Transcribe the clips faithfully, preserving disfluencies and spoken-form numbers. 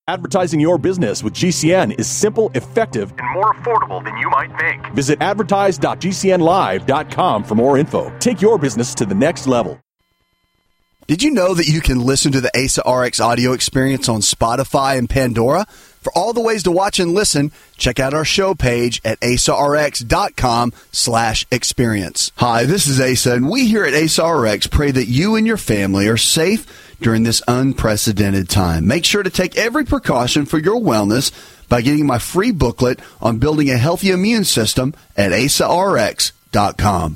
Advertising your business with G C N is simple, effective, and more affordable than you might think. Visit advertise dot g c n live dot com for more info. Take your business to the next level. Did you know that you can listen to the A S A R X audio experience on Spotify and Pandora? For all the ways to watch and listen, check out our show page at asarx.com slash experience. Hi, this is Asa, and we here at A S A R X pray that you and your family are safe during this unprecedented time. Make sure to take every precaution for your wellness by getting my free booklet on building a healthy immune system at asarx dot com.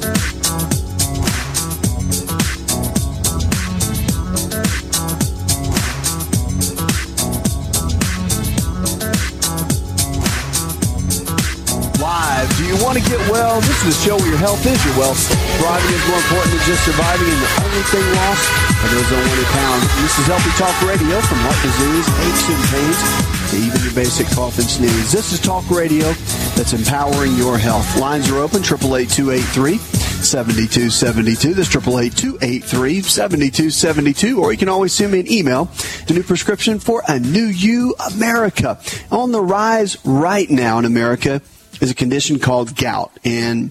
Do you want to get well? This is a show where your health is your wealth. Thriving is more important than just surviving, and the only thing lost are those unwanted pounds. This is Healthy Talk Radio, from heart disease, aches and pains, to even your basic cough and sneeze. This is Talk Radio that's empowering your health. Lines are open, eight eight eight, two eight three, seven two seven two. That's eight eight eight, two eight three, seven two seven two. Or you can always send me an email, the new prescription for a new you, America. On the rise right now in America is a condition called gout. And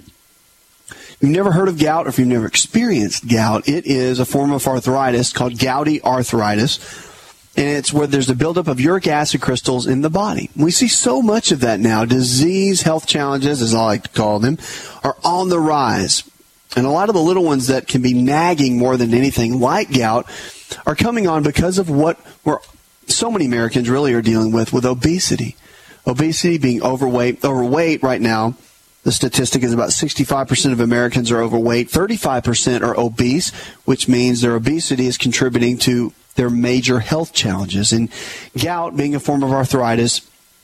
if you've never heard of gout, or if you've never experienced gout, it is a form of arthritis called gouty arthritis. And it's where there's a buildup of uric acid crystals in the body. We see so much of that now. Disease, health challenges, as I like to call them, are on the rise. And a lot of the little ones that can be nagging more than anything, like gout, are coming on because of what we're, so many Americans really are dealing with, with obesity. Obesity, being overweight. Overweight right now, the statistic is about sixty-five percent of Americans are overweight. thirty-five percent are obese, which means their obesity is contributing to their major health challenges. And gout, being a form of arthritis,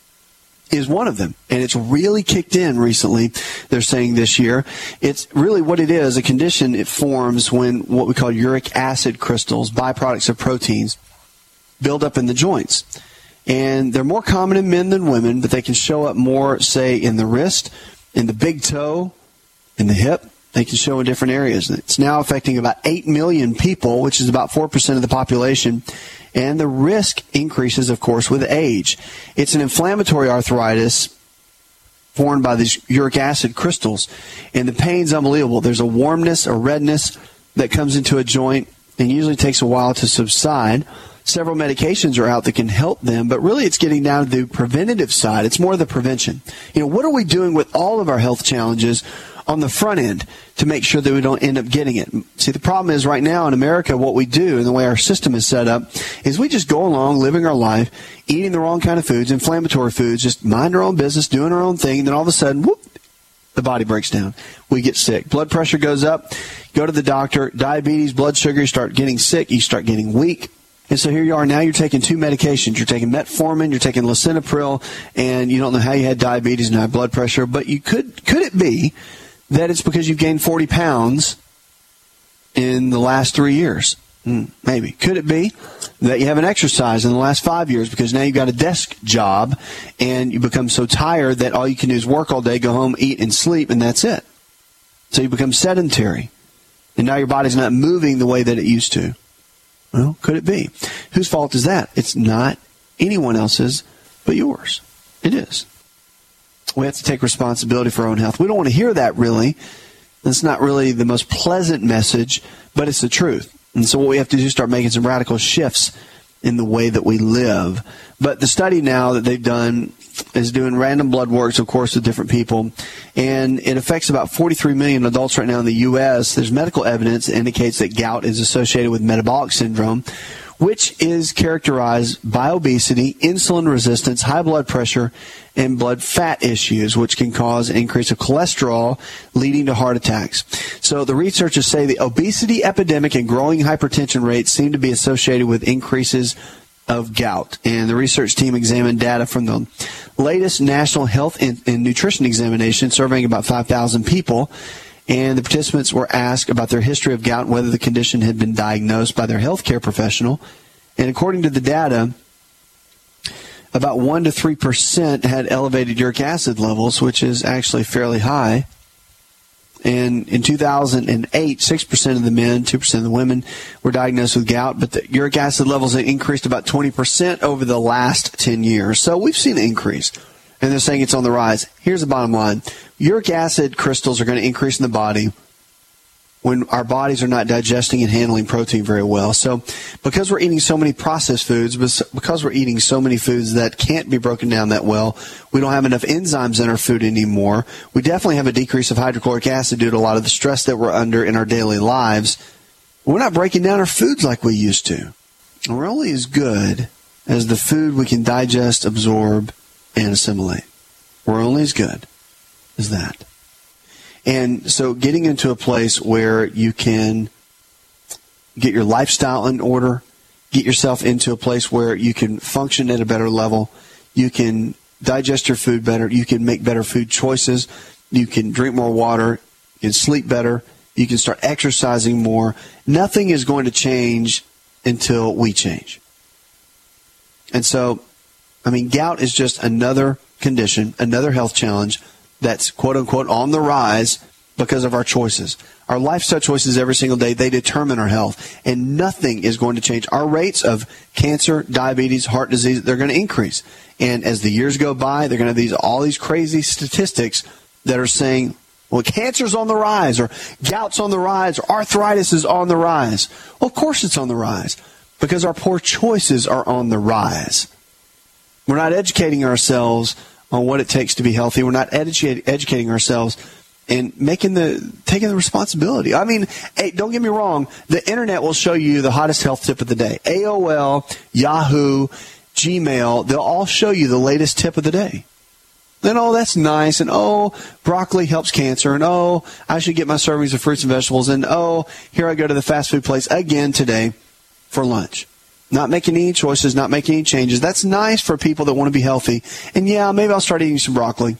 is one of them. And it's really kicked in recently, they're saying this year. It's really what it is, a condition it forms when what we call uric acid crystals, byproducts of proteins, build up in the joints. And they're more common in men than women, but they can show up more, say, in the wrist, in the big toe, in the hip. They can show in different areas. It's now affecting about eight million people, which is about four percent of the population. And the risk increases, of course, with age. It's an inflammatory arthritis formed by these uric acid crystals. And the pain's unbelievable. There's a warmness, a redness that comes into a joint, and usually takes a while to subside. Several medications are out that can help them, but really it's getting down to the preventative side. It's more the prevention. You know, what are we doing with all of our health challenges on the front end to make sure that we don't end up getting it? See, the problem is right now in America, what we do and the way our system is set up is we just go along living our life, eating the wrong kind of foods, inflammatory foods, just mind our own business, doing our own thing, and then all of a sudden, whoop, the body breaks down. We get sick. Blood pressure goes up. Go to the doctor. Diabetes, blood sugar, you start getting sick. You start getting weak. And so here you are. Now you're taking two medications. You're taking metformin, you're taking lisinopril, and you don't know how you had diabetes and high blood pressure. But you could, could it be that it's because you've gained forty pounds in the last three years? Hmm, maybe. Could it be that you haven't exercised in the last five years because now you've got a desk job and you become so tired that all you can do is work all day, go home, eat, and sleep, and that's it. So you become sedentary. And now your body's not moving the way that it used to. Well, could it be? Whose fault is that? It's not anyone else's but yours. It is. We have to take responsibility for our own health. We don't want to hear that, really. That's not really the most pleasant message, but it's the truth. And so what we have to do is start making some radical shifts in the way that we live. But the study now that they've done is doing random blood works, of course, with different people. And it affects about forty-three million adults right now in the U S. There's medical evidence that indicates that gout is associated with metabolic syndrome, which is characterized by obesity, insulin resistance, high blood pressure, and blood fat issues, which can cause an increase of cholesterol, leading to heart attacks. So the researchers say the obesity epidemic and growing hypertension rates seem to be associated with increases of gout. And the research team examined data from the latest National Health and, and Nutrition Examination, surveying about five thousand people. And the participants were asked about their history of gout and whether the condition had been diagnosed by their healthcare professional. And according to the data, about one to three percent had elevated uric acid levels, which is actually fairly high. And in two thousand eight, six percent of the men, two percent of the women were diagnosed with gout, but the uric acid levels have increased about twenty percent over the last ten years. So we've seen an increase, and they're saying it's on the rise. Here's the bottom line. Uric acid crystals are going to increase in the body when our bodies are not digesting and handling protein very well. So because we're eating so many processed foods, because we're eating so many foods that can't be broken down that well, we don't have enough enzymes in our food anymore. We definitely have a decrease of hydrochloric acid due to a lot of the stress that we're under in our daily lives. We're not breaking down our foods like we used to. We're only as good as the food we can digest, absorb, and assimilate. We're only as good as that. And so getting into a place where you can get your lifestyle in order, get yourself into a place where you can function at a better level, you can digest your food better, you can make better food choices, you can drink more water, you can sleep better, you can start exercising more. Nothing is going to change until we change. And so, I mean, gout is just another condition, another health challenge that's quote-unquote on the rise because of our choices. Our lifestyle choices every single day, they determine our health. And nothing is going to change. Our rates of cancer, diabetes, heart disease, they're going to increase. And as the years go by, they're going to have these all these crazy statistics that are saying, well, cancer's on the rise, or gout's on the rise, or arthritis is on the rise. Well, of course it's on the rise, because our poor choices are on the rise. We're not educating ourselves on what it takes to be healthy. We're not edu- educating ourselves and making the taking the responsibility. I mean, hey, don't get me wrong. The internet will show you the hottest health tip of the day. A O L, Yahoo, Gmail, they'll all show you the latest tip of the day. Then, oh, that's nice, and oh, broccoli helps cancer, and oh, I should get my servings of fruits and vegetables, and oh, here I go to the fast food place again today for lunch. Not making any choices, not making any changes. That's nice for people that want to be healthy. And yeah, maybe I'll start eating some broccoli.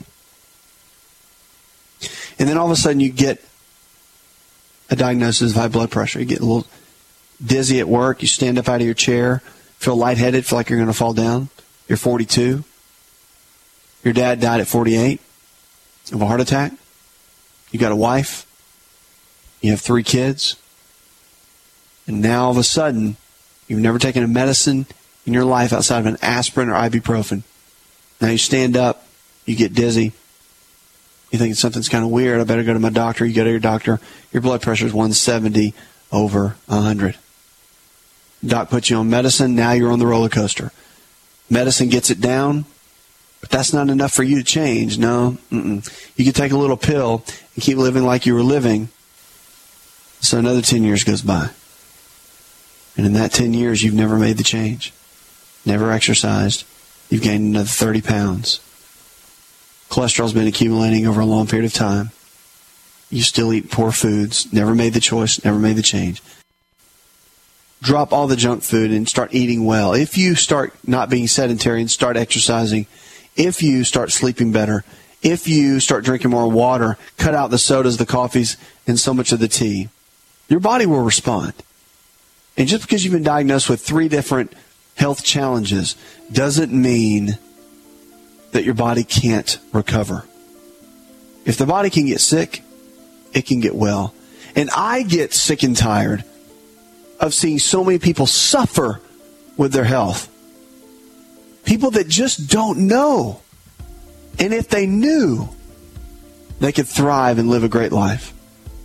And then all of a sudden you get a diagnosis of high blood pressure. You get a little dizzy at work. You stand up out of your chair, feel lightheaded, feel like you're going to fall down. You're forty-two. Your dad died at forty-eight of a heart attack. You got a wife. You have three kids. And now all of a sudden, you've never taken a medicine in your life outside of an aspirin or ibuprofen. Now you stand up, you get dizzy. You think something's kind of weird. I better go to my doctor. You go to your doctor. Your blood pressure is one seventy over one hundred. Doc puts you on medicine. Now you're on the roller coaster. Medicine gets it down, but that's not enough for you to change. No. Mm-mm. You can take a little pill and keep living like you were living. So another ten years goes by. And in that ten years, you've never made the change. Never exercised. You've gained another thirty pounds. Cholesterol's been accumulating over a long period of time. You still eat poor foods. Never made the choice. Never made the change. Drop all the junk food and start eating well. If you start not being sedentary and start exercising, if you start sleeping better, if you start drinking more water, cut out the sodas, the coffees, and so much of the tea, your body will respond. And just because you've been diagnosed with three different health challenges doesn't mean that your body can't recover. If the body can get sick, it can get well. And I get sick and tired of seeing so many people suffer with their health. People that just don't know. And if they knew, they could thrive and live a great life.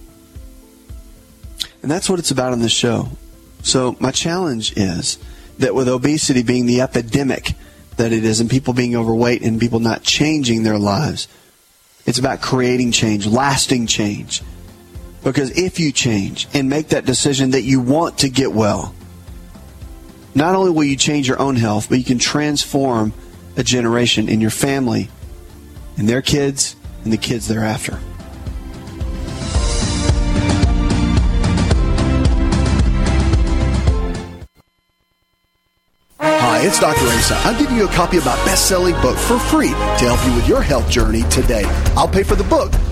And that's what it's about on this show. So my challenge is that with obesity being the epidemic that it is, and people being overweight and people not changing their lives, it's about creating change, lasting change. Because if you change and make that decision that you want to get well, not only will you change your own health, but you can transform a generation in your family and their kids and the kids thereafter. Hi, it's Doctor Asa. I'm giving you a copy of my best-selling book for free to help you with your health journey today. I'll pay for the book,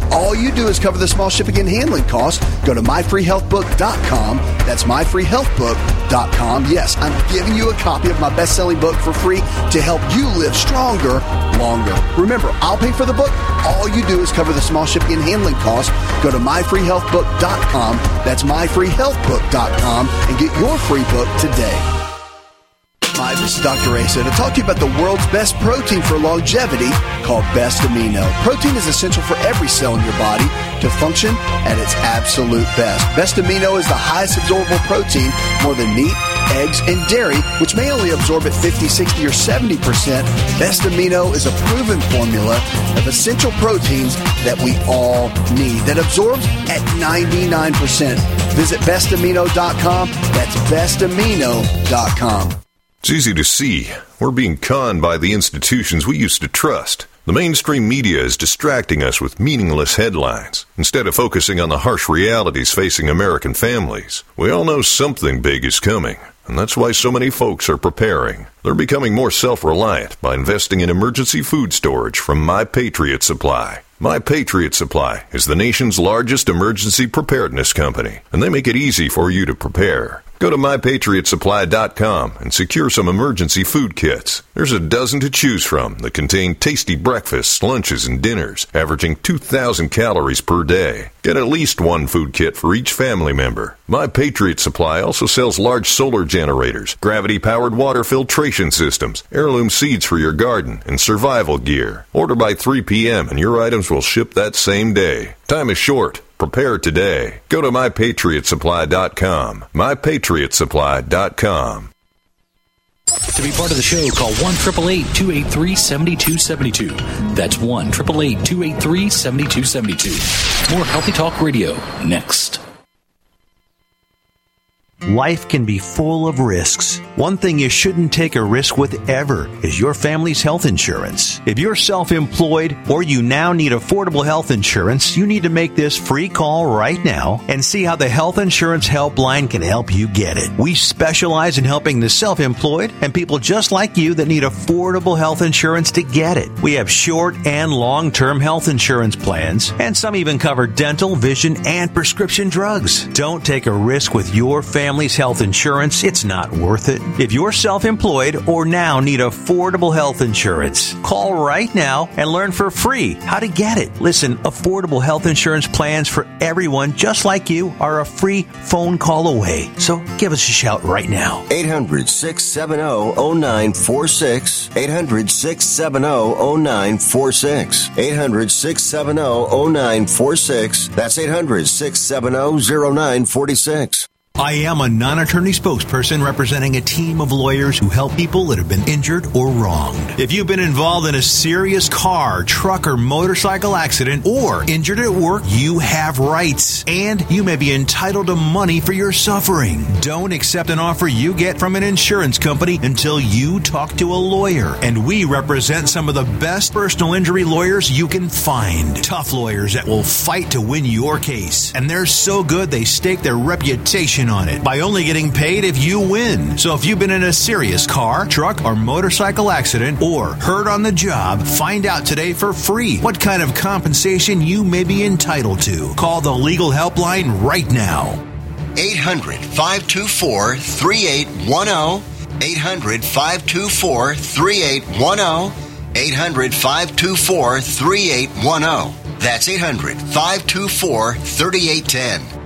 All you do is cover the small shipping and handling costs. Go to my free health book dot com. That's my free health book dot com. Yes, I'm giving you a copy of my best-selling book for free to help you live stronger, longer. Remember, I'll pay for the book. All you do is cover the small shipping and handling costs. Go to my free health book dot com. That's my free health book dot com and get your free book today. Hi, this is Doctor Asa to talk to you about the world's best protein for longevity called Best Amino. Protein is essential for every cell in your body to function at its absolute best. Best Amino is the highest absorbable protein, more than meat, eggs, and dairy, which may only absorb at fifty, sixty, or seventy percent. Best Amino is a proven formula of essential proteins that we all need that absorbs at ninety-nine percent. Visit best amino dot com. That's best amino dot com. It's easy to see. We're being conned by the institutions we used to trust. The mainstream media is distracting us with meaningless headlines instead of focusing on the harsh realities facing American families. We all know something big is coming, and that's why so many folks are preparing. They're becoming more self-reliant by investing in emergency food storage from My Patriot Supply. My Patriot Supply is the nation's largest emergency preparedness company, and they make it easy for you to prepare. Go to my patriot supply dot com and secure some emergency food kits. There's a dozen to choose from that contain tasty breakfasts, lunches, and dinners, averaging two thousand calories per day. Get at least one food kit for each family member. My Patriot Supply also sells large solar generators, gravity-powered water filtration systems, heirloom seeds for your garden, and survival gear. Order by three p.m. and your items will ship that same day. Time is short. Prepare today. Go to my patriot supply dot com. my patriot supply dot com. To be part of the show, call one eight eight eight, two eight three, seven two seven two. That's one eight eight eight, two eight three, seven two seven two. More Healthy Talk Radio next. Life can be full of risks. One thing you shouldn't take a risk with ever is your family's health insurance. If you're self-employed or you now need affordable health insurance, you need to make this free call right now and see how the Health Insurance Helpline can help you get it. We specialize in helping the self-employed and people just like you that need affordable health insurance to get it. We have short and long-term health insurance plans, and some even cover dental, vision, and prescription drugs. Don't take a risk with your family. Family's health insurance, it's not worth it. If you're self-employed or now need affordable health insurance, call right now and learn for free how to get it. Listen, affordable health insurance plans for everyone just like you are a free phone call away. So give us a shout right now. eight hundred, six seven zero, zero nine four six. eight hundred, six seven zero, zero nine four six. eight hundred, six seven zero, zero nine four six. That's eight hundred, six seven zero, zero nine four six. I am a non-attorney spokesperson representing a team of lawyers who help people that have been injured or wronged. If you've been involved in a serious car, truck, or motorcycle accident or injured at work, you have rights, and you may be entitled to money for your suffering. Don't accept an offer you get from an insurance company until you talk to a lawyer, and we represent some of the best personal injury lawyers you can find. Tough lawyers that will fight to win your case, and they're so good they stake their reputation on it by only getting paid if you win. So if you've been in a serious car, truck, or motorcycle accident or hurt on the job, find out today for free what kind of compensation you may be entitled to. Call the legal helpline right now. eight hundred, five two four, three eight one zero. eight hundred, five two four, three eight one zero. eight hundred, five two four, three eight one zero. That's eight hundred, five two four, three eight one zero.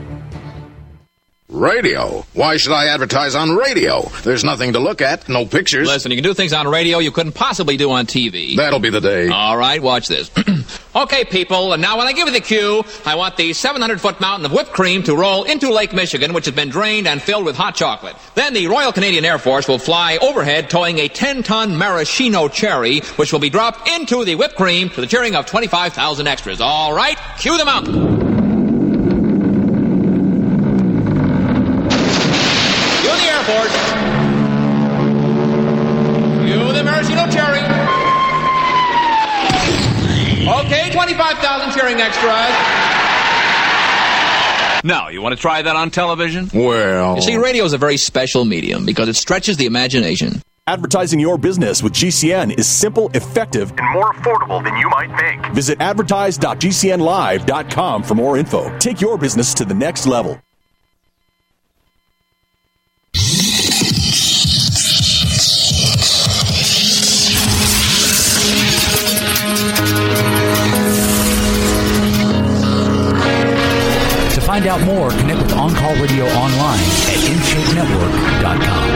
Radio? Why should I advertise on radio? There's nothing to look at, no pictures. Listen, you can do things on radio you couldn't possibly do on T V. That'll be the day. All right, watch this. Okay, people, and now when I give you the cue, I want the seven hundred foot mountain of whipped cream to roll into Lake Michigan, which has been drained and filled with hot chocolate. Then the Royal Canadian Air Force will fly overhead towing a ten ton maraschino cherry, which will be dropped into the whipped cream to the cheering of twenty-five thousand extras. All right, cue the mountain. You the maraschino cherry. Okay, twenty-five thousand cheering extras. Now, you want to try that on television? Well... You see, radio is a very special medium because it stretches the imagination. Advertising your business with G C N is simple, effective, and more affordable than you might think. Visit advertise dot g c n live dot com for more info. Take your business to the next level. To find out more, connect with On Call Radio online at in shape network dot com.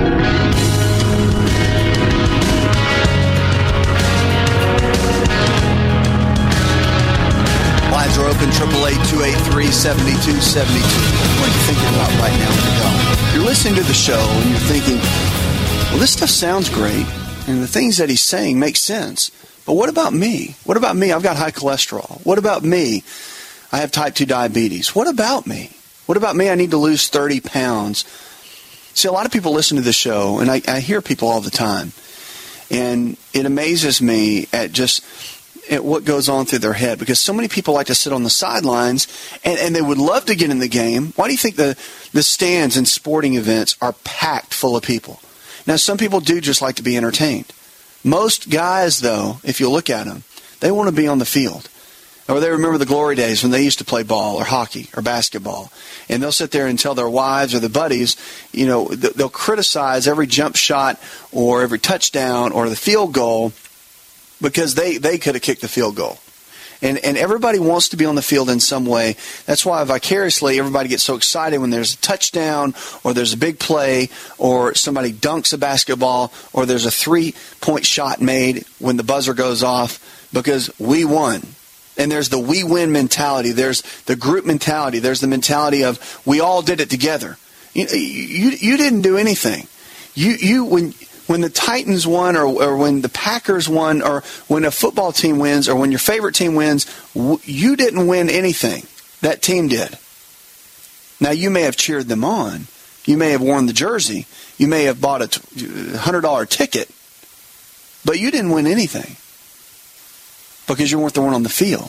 Lines are open, triple eight, two eight three, seven two seven two. What are you thinking about right now when you go? You're listening to the show and you're thinking, well, this stuff sounds great, and the things that he's saying make sense. But what about me? What about me? I've got high cholesterol. What about me? I have type two diabetes. What about me? What about me? I need to lose thirty pounds. See, a lot of people listen to the show, and I, I hear people all the time. And it amazes me at just at what goes on through their head, because so many people like to sit on the sidelines, and, and they would love to get in the game. Why do you think the, the stands in sporting events are packed full of people? Now, some people do just like to be entertained. Most guys, though, if you look at them, they want to be on the field. Or they remember the glory days when they used to play ball or hockey or basketball. And they'll sit there and tell their wives or their buddies, you know, they'll criticize every jump shot or every touchdown or the field goal because they, they could have kicked the field goal. And and everybody wants to be on the field in some way. That's why vicariously everybody gets so excited when there's a touchdown or there's a big play or somebody dunks a basketball or there's a three-point shot made when the buzzer goes off, because we won. And there's the we win mentality. There's the group mentality. There's the mentality of we all did it together. You you, you didn't do anything. You you when when the Titans won, or, or when the Packers won, or when a football team wins, or when your favorite team wins, you didn't win anything. That team did. Now, you may have cheered them on. You may have worn the jersey. You may have bought a one hundred dollars ticket. But you didn't win anything, because you weren't the one on the field.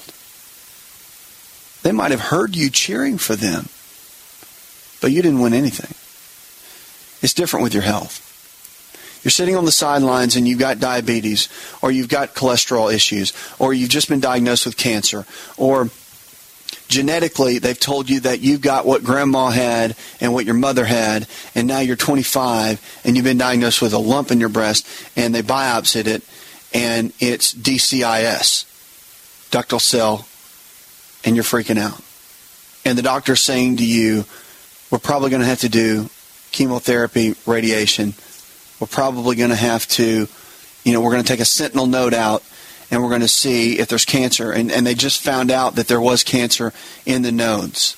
They might have heard you cheering for them, but you didn't win anything. It's different with your health. You're sitting on the sidelines and you've got diabetes, or you've got cholesterol issues, or you've just been diagnosed with cancer, or genetically they've told you that you've got what grandma had and what your mother had, and now you're twenty-five and you've been diagnosed with a lump in your breast, and they biopsied it, and it's D C I S, ductal cell, and you're freaking out. And the doctor's saying to you, we're probably going to have to do chemotherapy, radiation. We're probably going to have to, you know, we're going to take a sentinel node out, and we're going to see if there's cancer. And, and they just found out that there was cancer in the nodes.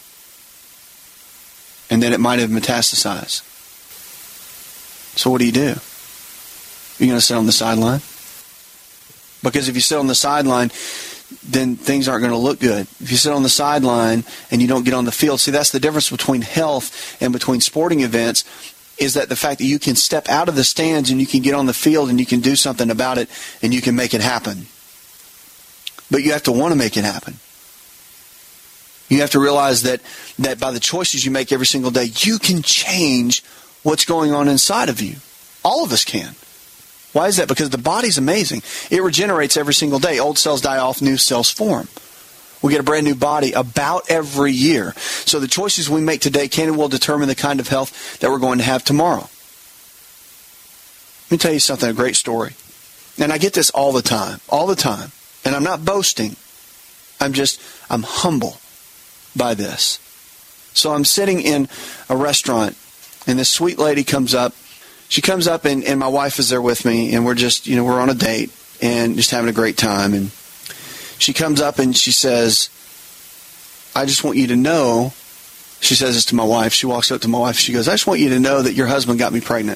And then it might have metastasized. So what do you do? You're going to sit on the sideline? Because if you sit on the sideline, then things aren't going to look good. If you sit on the sideline and you don't get on the field, see, that's the difference between health and between sporting events, is that the fact that you can step out of the stands and you can get on the field and you can do something about it and you can make it happen. But you have to want to make it happen. You have to realize that, that by the choices you make every single day, you can change what's going on inside of you. All of us can. Why is that? Because the body's amazing. It regenerates every single day. Old cells die off, new cells form. We get a brand new body about every year. So the choices we make today can and will determine the kind of health that we're going to have tomorrow. Let me tell you something, a great story. And I get this all the time, all the time. And I'm not boasting. I'm just, I'm humble by this. So I'm sitting in a restaurant, and this sweet lady comes up. She comes up, and, and my wife is there with me, and we're just, you know, we're on a date and just having a great time. And she comes up and she says, I just want you to know, she says this to my wife. She walks up to my wife. She goes, I just want you to know that your husband got me pregnant.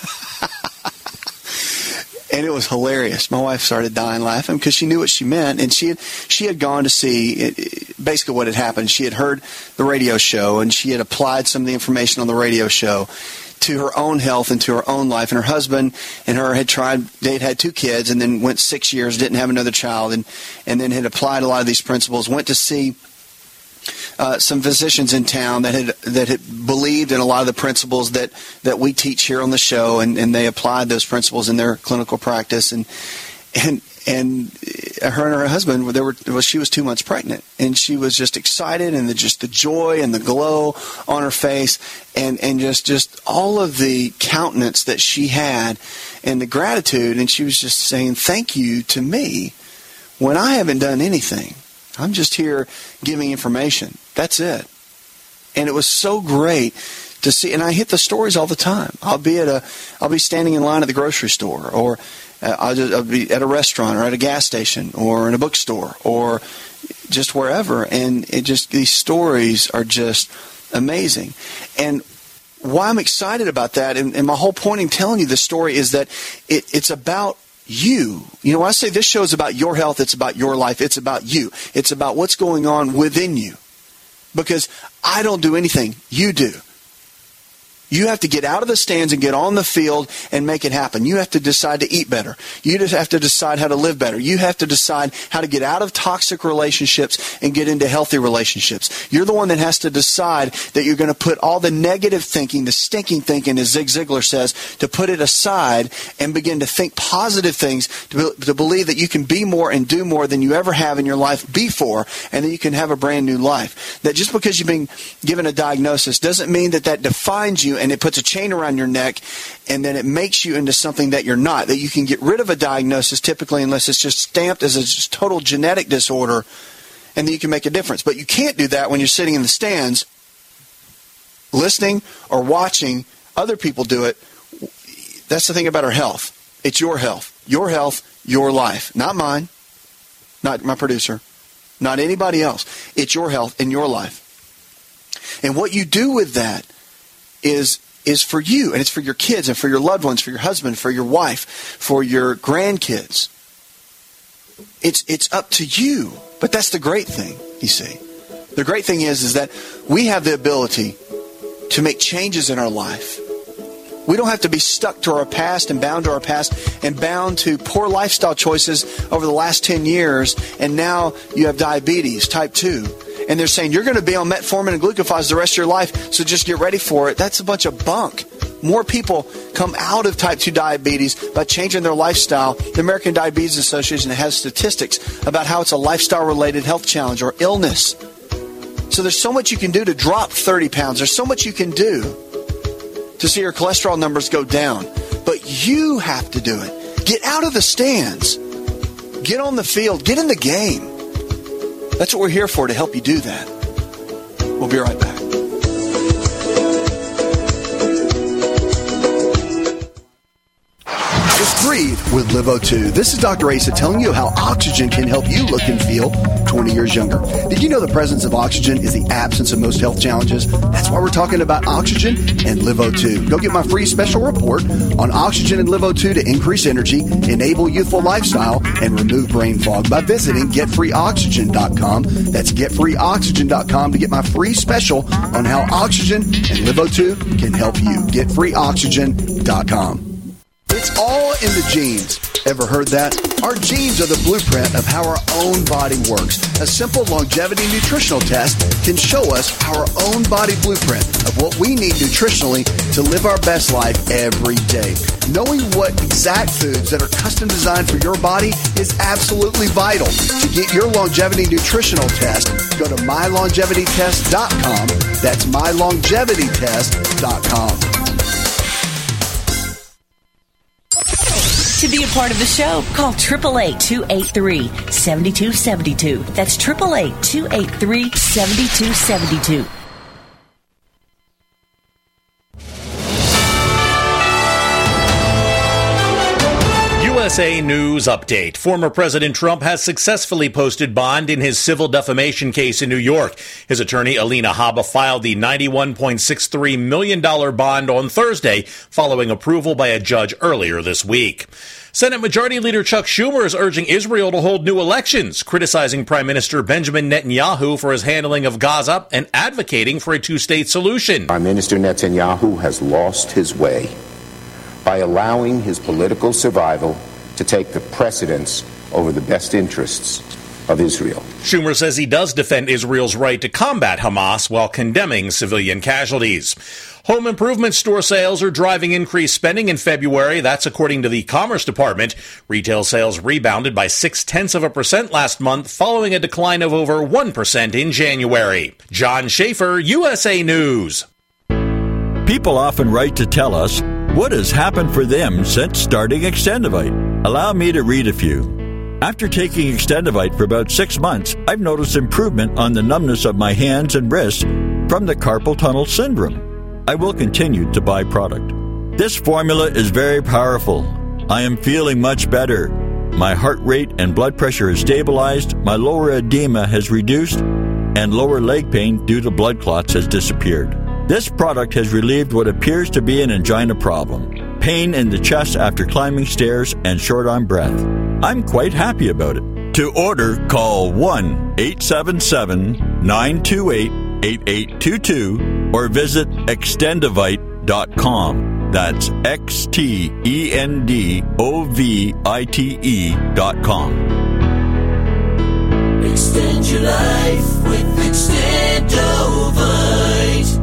And it was hilarious. My wife started dying laughing because she knew what she meant. And she had, she had gone to see it, basically what had happened. She had heard the radio show, and she had applied some of the information on the radio show to her own health and to her own life. And her husband and her had tried, they'd had two kids and then went six years, didn't have another child, and, and then had applied a lot of these principles, went to see uh, some physicians in town that had that had believed in a lot of the principles that, that we teach here on the show, and, and they applied those principles in their clinical practice. And and and her and her husband, they were well, she was two months pregnant, and she was just excited, and the, just the joy and the glow on her face, and and just just all of the countenance that she had, and the gratitude, and she was just saying thank you to me when I haven't done anything. I'm just here giving information. That's it. And it was so great to see. And I hit the stories all the time. I'll be at a, I'll be standing in line at the grocery store, or uh, I'll, just, I'll be at a restaurant, or at a gas station, or in a bookstore, or just wherever. And it just, these stories are just amazing. And why I'm excited about that, and, and my whole point in telling you this story is that it, it's about you. You know, when I say this show is about your health, it's about your life, it's about you. It's about what's going on within you. Because I don't do anything, you do. You have to get out of the stands and get on the field and make it happen. You have to decide to eat better. You just have to decide how to live better. You have to decide how to get out of toxic relationships and get into healthy relationships. You're the one that has to decide that you're going to put all the negative thinking, the stinking thinking, as Zig Ziglar says, to put it aside and begin to think positive things, to, to believe that you can be more and do more than you ever have in your life before, and that you can have a brand new life. That just because you've been given a diagnosis doesn't mean that that defines you, and it puts a chain around your neck, and then it makes you into something that you're not. That you can get rid of a diagnosis, typically, unless it's just stamped as a just total genetic disorder, and then you can make a difference. But you can't do that when you're sitting in the stands, listening or watching other people do it. That's the thing about our health. It's your health. Your health, your life. Not mine, not my producer, not anybody else. It's your health and your life. And what you do with that is is for you, and it's for your kids and for your loved ones, for your husband, for your wife, for your grandkids. It's it's up to you. But that's the great thing, you see. The great thing is, is that we have the ability to make changes in our life. We don't have to be stuck to our past and bound to our past and bound to poor lifestyle choices over the last ten years, and now you have diabetes, type two. And they're saying, you're going to be on metformin and glucophage the rest of your life, so just get ready for it. That's a bunch of bunk. More people come out of type two diabetes by changing their lifestyle. The American Diabetes Association has statistics about how it's a lifestyle-related health challenge or illness. So there's so much you can do to drop thirty pounds. There's so much you can do to see your cholesterol numbers go down. But you have to do it. Get out of the stands. Get on the field. Get in the game. That's what we're here for, to help you do that. We'll be right back. Just breathe with Live O two. This is Doctor Asa telling you how oxygen can help you look and feel twenty years younger. Did you know the presence of oxygen is the absence of most health challenges? That's why we're talking about oxygen and Live O two. Go get my free special report on oxygen and Live O two to increase energy, enable youthful lifestyle, and remove brain fog by visiting get free oxygen dot com. That's get free oxygen dot com to get my free special on how oxygen and Live O two can help you. get free oxygen dot com. It's all in the genes. Ever heard that? Our genes are the blueprint of how our own body works. A simple longevity nutritional test can show us our own body blueprint of what we need nutritionally to live our best life every day. Knowing what exact foods that are custom designed for your body is absolutely vital. To get your longevity nutritional test, go to my longevity test dot com. That's my longevity test dot com. To be a part of the show, call eight eight eight, two eight three, seven two seven two. That's eight eight eight, two eight three, seven two seven two. U S A News Update. Former President Trump has successfully posted bond in his civil defamation case in New York. His attorney, Alina Habba, filed the ninety-one point six three million dollars bond on Thursday, following approval by a judge earlier this week. Senate Majority Leader Chuck Schumer is urging Israel to hold new elections, criticizing Prime Minister Benjamin Netanyahu for his handling of Gaza and advocating for a two-state solution. Prime Minister Netanyahu has lost his way by allowing his political survival to take the precedence over the best interests of Israel. Schumer says he does defend Israel's right to combat Hamas while condemning civilian casualties. Home improvement store sales are driving increased spending in February. That's according to the Commerce Department. Retail sales rebounded by six-tenths of a percent last month, following a decline of over one percent in January. John Schaefer, U S A News. People often write to tell us what has happened for them since starting Extendivite. Allow me to read a few. After taking Extendivite for about six months, I've noticed improvement on the numbness of my hands and wrists from the carpal tunnel syndrome. I will continue to buy product. This formula is very powerful. I am feeling much better. My heart rate and blood pressure is stabilized, my lower edema has reduced, and lower leg pain due to blood clots has disappeared. This product has relieved what appears to be an angina problem, pain in the chest after climbing stairs, and short on breath. I'm quite happy about it. To order, call one eight seven seven, nine two eight, eight eight two two or visit extendivite dot com. That's X T E N D O V I T E dot com. Extend your life with Extendovite.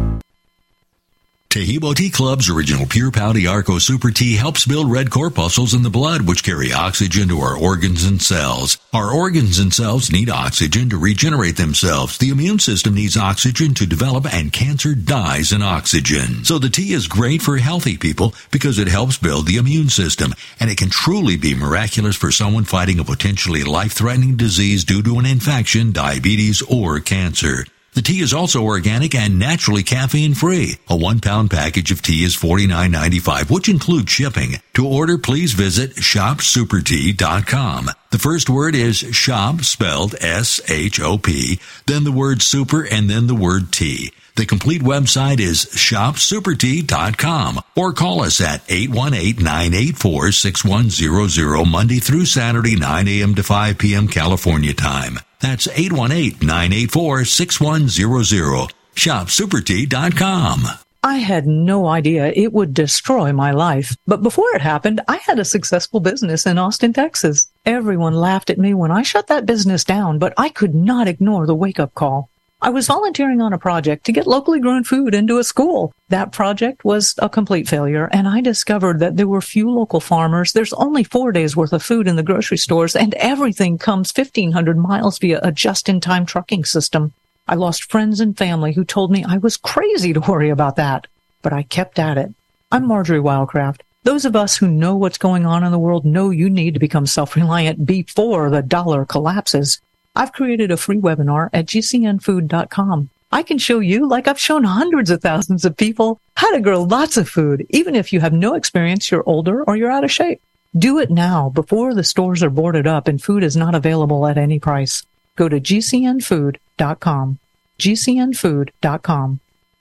Tehebo Tea Club's original Pure Pouty Arco Super Tea helps build red corpuscles in the blood, which carry oxygen to our organs and cells. Our organs and cells need oxygen to regenerate themselves. The immune system needs oxygen to develop, and cancer dies in oxygen. So the tea is great for healthy people because it helps build the immune system, and it can truly be miraculous for someone fighting a potentially life-threatening disease due to an infection, diabetes, or cancer. The tea is also organic and naturally caffeine-free. A one-pound package of tea is forty-nine ninety-five, which includes shipping. To order, please visit shop super tea dot com. The first word is shop, spelled S H O P, then the word super, and then the word tea. The complete website is shop super tea dot com, or call us at eight one eight, nine eight four, six one zero zero Monday through Saturday, nine a.m. to five p.m. California time. That's eight one eight, nine eight four, six one zero zero. shop super tea dot com. I had no idea it would destroy my life. But before it happened, I had a successful business in Austin, Texas. Everyone laughed at me when I shut that business down, but I could not ignore the wake-up call. I was volunteering on a project to get locally grown food into a school. That project was a complete failure, and I discovered that there were few local farmers. There's only four days worth of food in the grocery stores, and everything comes fifteen hundred miles via a just-in-time trucking system. I lost friends and family who told me I was crazy to worry about that, but I kept at it. I'm Marjorie Wildcraft. Those of us who know what's going on in the world know you need to become self-reliant before the dollar collapses. I've created a free webinar at G C N food dot com. I can show you, like I've shown hundreds of thousands of people, how to grow lots of food, even if you have no experience, you're older, or you're out of shape. Do it now before the stores are boarded up and food is not available at any price. Go to G C N food dot com. G C N food dot com.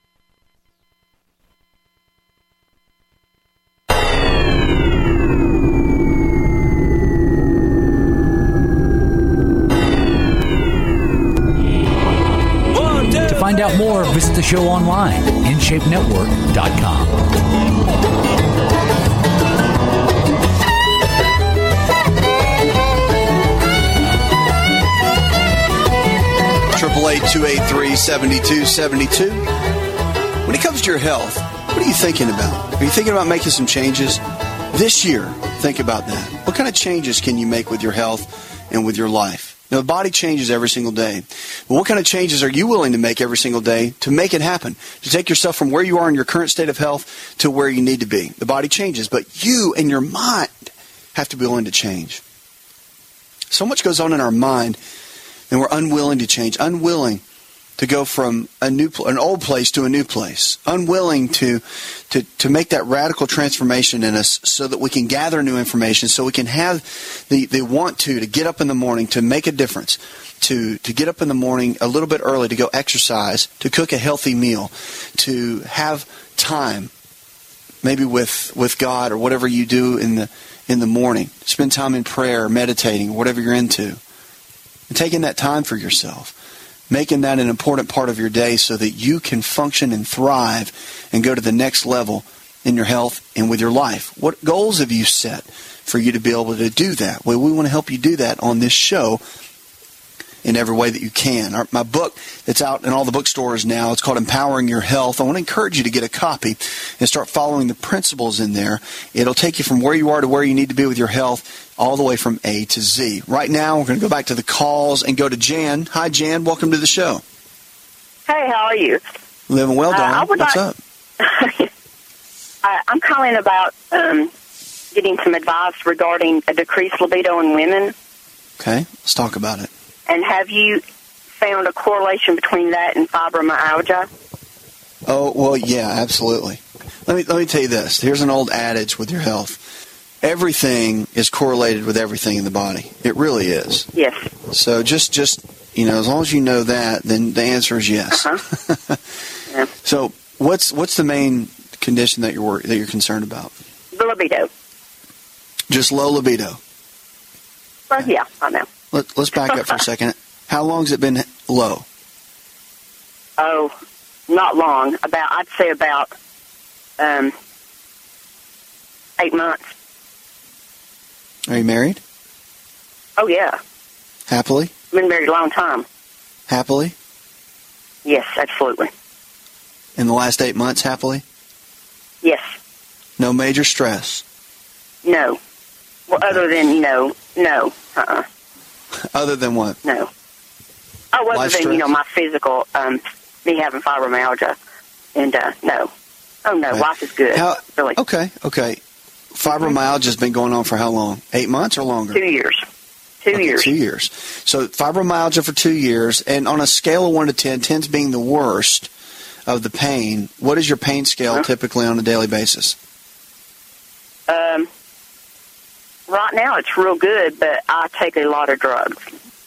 To find out more, visit the show online, in shape network dot com. Triple eight two eight three seventy two seventy two. When it comes to your health, what are you thinking about? Are you thinking about making some changes this year? Think about that. What kind of changes can you make with your health and with your life? Now, the body changes every single day. But what kind of changes are you willing to make every single day to make it happen? To take yourself from where you are in your current state of health to where you need to be. The body changes, but you and your mind have to be willing to change. So much goes on in our mind, and we're unwilling to change, unwilling to go from a new, an old place to a new place, unwilling to, to, to make that radical transformation in us so that we can gather new information, so we can have the, the want to, to get up in the morning, to make a difference, to, to get up in the morning a little bit early, to go exercise, to cook a healthy meal, to have time, maybe with, with God or whatever you do in the, in the morning. Spend time in prayer, meditating, whatever you're into. And taking that time for yourself. Making that an important part of your day so that you can function and thrive and go to the next level in your health and with your life. What goals have you set for you to be able to do that? Well, we want to help you do that on this show in every way that you can. Our, my book that's out in all the bookstores now, it's called Empowering Your Health. I want to encourage you to get a copy and start following the principles in there. It'll take you from where you are to where you need to be with your health, all the way from A to Z. Right now, we're going to go back to the calls and go to Jan. Hi, Jan. Welcome to the show. Hey, how are you? Living well, darling. Uh, What's like, up? uh, I'm calling about um, getting some advice regarding a decreased libido in women. Okay, let's talk about it. And have you found a correlation between that and fibromyalgia? Oh, well, yeah, absolutely. Let me let me tell you this. Here's an old adage with your health. Everything is correlated with everything in the body. It really is. Yes. So just, just you know, as long as you know that, then the answer is yes. Uh-huh. Yeah. So what's what's the main condition that you're that you're concerned about? The libido. Just low libido. Well, yeah, I know. Let, let's back up for a second. How long has it been low? Oh, not long. About, I'd say about um, eight months. Are you married? Oh, yeah. Happily? I've been married a long time. Happily? Yes, absolutely. In the last eight months, happily? Yes. No major stress? No. Well, other than, you know, no. Uh-uh. Other than what? No. Oh, other Life than, stress? you know, my physical, um, me having fibromyalgia. And, uh, no. Oh, no, Okay. life is good. How, really. Okay, okay. Fibromyalgia has been going on for how long? Eight months or longer? Two years. Two okay, years. Two years. So fibromyalgia for two years, and on a scale of one to ten, ten's being the worst of the pain. What is your pain scale huh? typically on a daily basis? Um, right now it's real good, but I take a lot of drugs.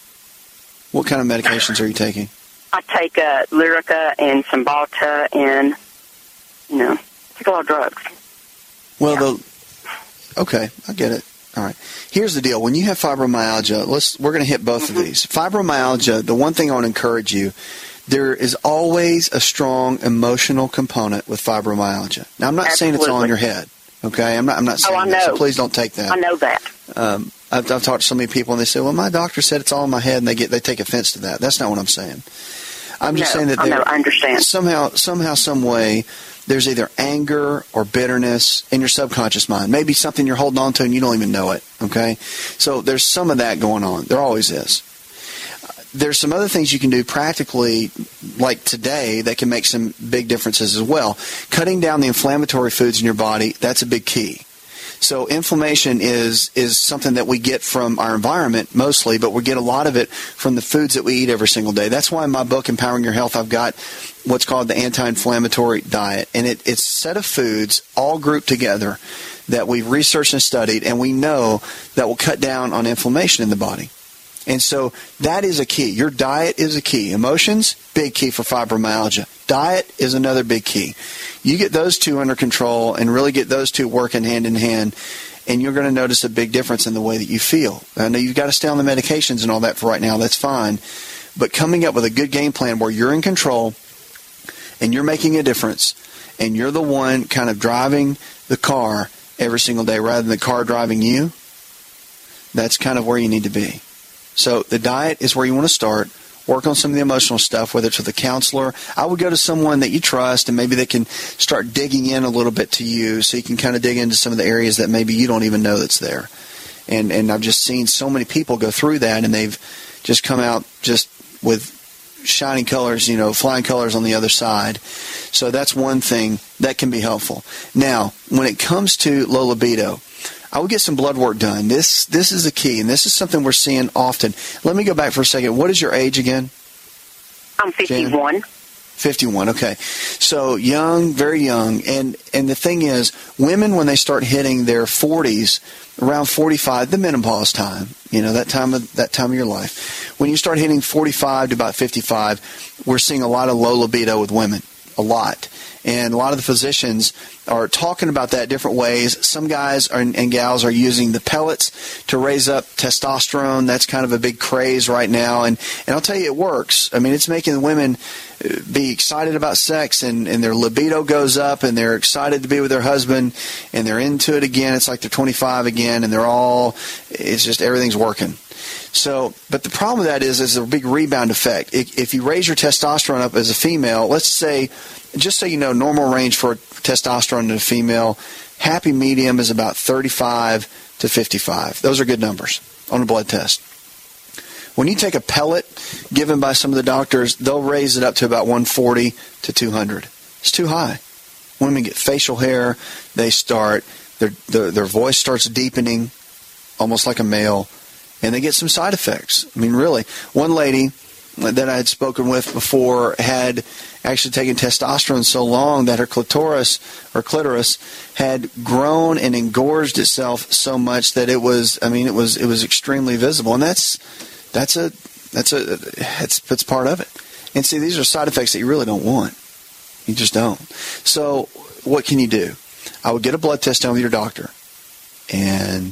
What kind of medications are you taking? I take uh, Lyrica and Cymbalta and, you know, take a lot of drugs. Well, yeah. the okay, I get it. All right. Here's the deal. When you have fibromyalgia, let's we're going to hit both mm-hmm. of these. Fibromyalgia, the one thing I want to encourage you, there is always a strong emotional component with fibromyalgia. Now, I'm not Absolutely. saying it's all in your head, okay? I'm not I'm not saying oh, I that, know. so please don't take that. I know that. Um, I've, I've talked to so many people, and they say, well, my doctor said it's all in my head, and they get they take offense to that. That's not what I'm saying. I'm just no, saying that I, know, I understand. somehow, somehow, some way, there's either anger or bitterness in your subconscious mind. Maybe something you're holding on to and you don't even know it, okay? So there's some of that going on. There always is. There's some other things you can do practically, like today, that can make some big differences as well. Cutting down the inflammatory foods in your body, that's a big key. So inflammation is is something that we get from our environment mostly, but we get a lot of it from the foods that we eat every single day. That's why in my book, Empowering Your Health, I've got what's called the anti-inflammatory diet. And it, it's a set of foods all grouped together that we've researched and studied, and we know that will cut down on inflammation in the body. And so that is a key. Your diet is a key. Emotions, big key for fibromyalgia. Diet is another big key. You get those two under control and really get those two working hand in hand, and you're going to notice a big difference in the way that you feel. I know you've got to stay on the medications and all that for right now. That's fine. But coming up with a good game plan where you're in control and you're making a difference and you're the one kind of driving the car every single day rather than the car driving you, that's kind of where you need to be. So the diet is where you want to start. Work on some of the emotional stuff, whether it's with a counselor. I would go to someone that you trust, and maybe they can start digging in a little bit to you so you can kind of dig into some of the areas that maybe you don't even know that's there. And and I've just seen so many people go through that, and they've just come out just with shining colors, you know, flying colors on the other side. So that's one thing that can be helpful. Now, when it comes to low libido, I would get some blood work done. This this is the key, and this is something we're seeing often. Let me go back for a second. What is your age again? I'm fifty-one. Jan? fifty-one, okay. So young, very young. And, and the thing is, women, when they start hitting their forties, around forty-five, the menopause time, you know, that time of that time of your life, when you start hitting forty-five to about fifty-five, we're seeing a lot of low libido with women, a lot. And a lot of the physicians are talking about that different ways. Some guys are, and gals are using the pellets to raise up testosterone. That's kind of a big craze right now. And, and I'll tell you, it works. I mean, it's making the women be excited about sex, and, and their libido goes up, and they're excited to be with their husband, and they're into it again. It's like they're twenty-five again, and they're all, it's just everything's working. So, but the problem with that is, is a big rebound effect. If, if you raise your testosterone up as a female, let's say, just so you know, normal range for testosterone in a female, happy medium is about thirty-five to fifty-five. Those are good numbers on a blood test. When you take a pellet given by some of the doctors, they'll raise it up to about one forty to two hundred. It's too high. Women get facial hair. They start, their, their, their voice starts deepening, almost like a male, and they get some side effects. I mean, really. One lady that I had spoken with before had actually taken testosterone so long that her clitoris or clitoris had grown and engorged itself so much that it was, I mean, it was it was extremely visible. And that's that's a that's a that's that's part of it. And see, these are side effects that you really don't want. You just don't. So what can you do? I would get a blood test done with your doctor and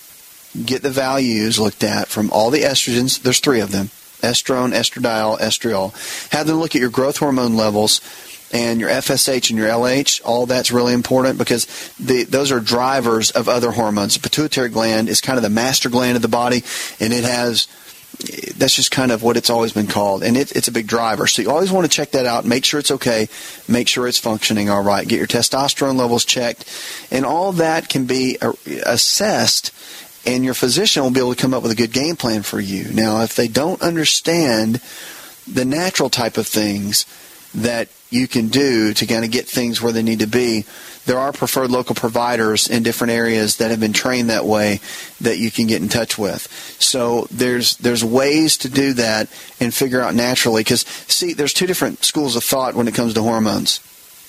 get the values looked at from all the estrogens. There's three of them: estrone, estradiol, estriol. Have them look at your growth hormone levels and your F S H and your L H. All that's really important because the, those are drivers of other hormones. The pituitary gland is kind of the master gland of the body, and it has, that's just kind of what it's always been called, and it, it's a big driver. So you always want to check that out, make sure it's okay, make sure it's functioning all right, get your testosterone levels checked, and all that can be assessed, and your physician will be able to come up with a good game plan for you. Now, if they don't understand the natural type of things that you can do to kind of get things where they need to be, there are preferred local providers in different areas that have been trained that way that you can get in touch with. So there's there's ways to do that and figure out naturally. Because, see, there's two different schools of thought when it comes to hormones.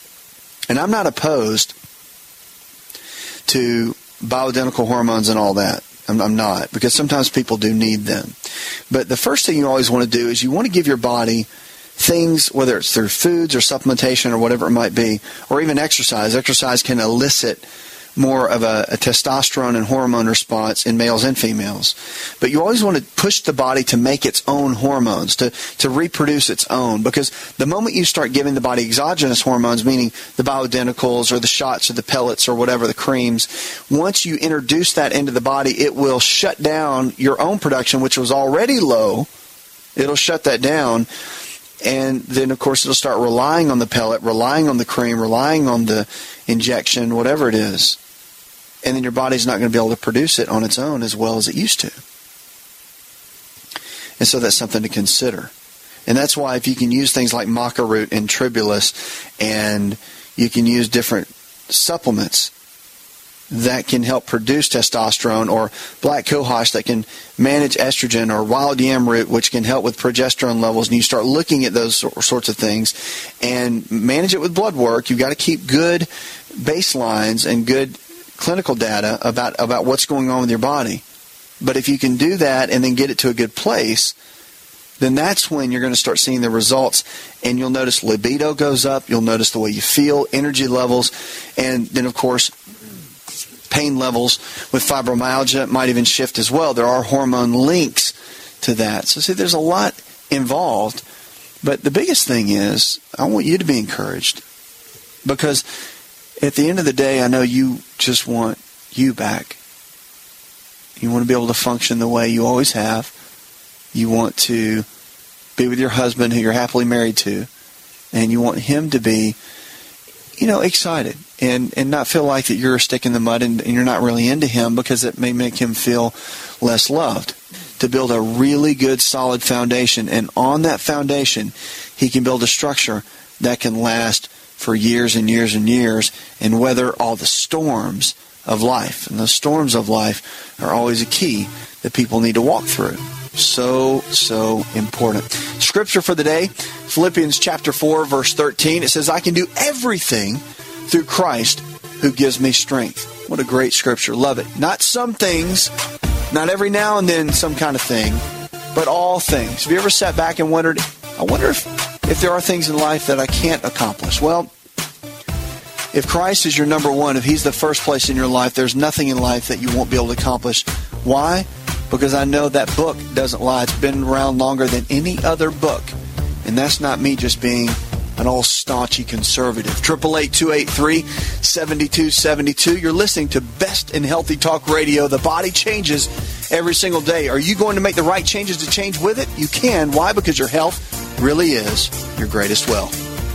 And I'm not opposed to bioidentical hormones and all that. I'm, I'm not, because sometimes people do need them. But the first thing you always want to do is you want to give your body things, whether it's through foods or supplementation or whatever it might be, or even exercise. Exercise can elicit more of a, a testosterone and hormone response in males and females. But you always want to push the body to make its own hormones, to, to reproduce its own. Because the moment you start giving the body exogenous hormones, meaning the bioidenticals or the shots or the pellets or whatever, the creams, once you introduce that into the body, it will shut down your own production, which was already low. It'll shut that down. And then, of course, it'll start relying on the pellet, relying on the cream, relying on the injection, whatever it is. And then your body's not going to be able to produce it on its own as well as it used to. And so that's something to consider. And that's why if you can use things like maca root and tribulus, and you can use different supplements that can help produce testosterone, or black cohosh that can manage estrogen, or wild yam root, which can help with progesterone levels, and you start looking at those sorts of things and manage it with blood work. You've got to keep good baselines and good clinical data about, about what's going on with your body. But if you can do that and then get it to a good place, then that's when you're going to start seeing the results, and you'll notice libido goes up, you'll notice the way you feel, energy levels, and then, of course, pain levels with fibromyalgia might even shift as well. There are hormone links to that. So see, there's a lot involved. But the biggest thing is, I want you to be encouraged, because at the end of the day, I know you just want you back. You want to be able to function the way you always have. You want to be with your husband who you're happily married to, and you want him to be, you know, excited and, and not feel like that you're a stick in the mud and, and you're not really into him, because it may make him feel less loved. To build a really good, solid foundation, and on that foundation, he can build a structure that can last for years and years and years and weather all the storms of life. And those storms of life are always a key that people need to walk through. So, so important. Scripture for the day, Philippians chapter four, verse thirteen. It says, I can do everything through Christ who gives me strength. What a great scripture. Love it. Not some things, not every now and then some kind of thing, but all things. Have you ever sat back and wondered, I wonder if, if there are things in life that I can't accomplish? Well, If Christ is your number one, if He's the first place in your life, there's nothing in life that you won't be able to accomplish. Why? Because I know that book doesn't lie. It's been around longer than any other book. And that's not me just being an old staunchy conservative. eight eight eight, two eight three, seven two seven two. You're listening to Best in Healthy Talk Radio. The body changes every single day. Are you going to make the right changes to change with it? You can. Why? Because your health really is your greatest wealth.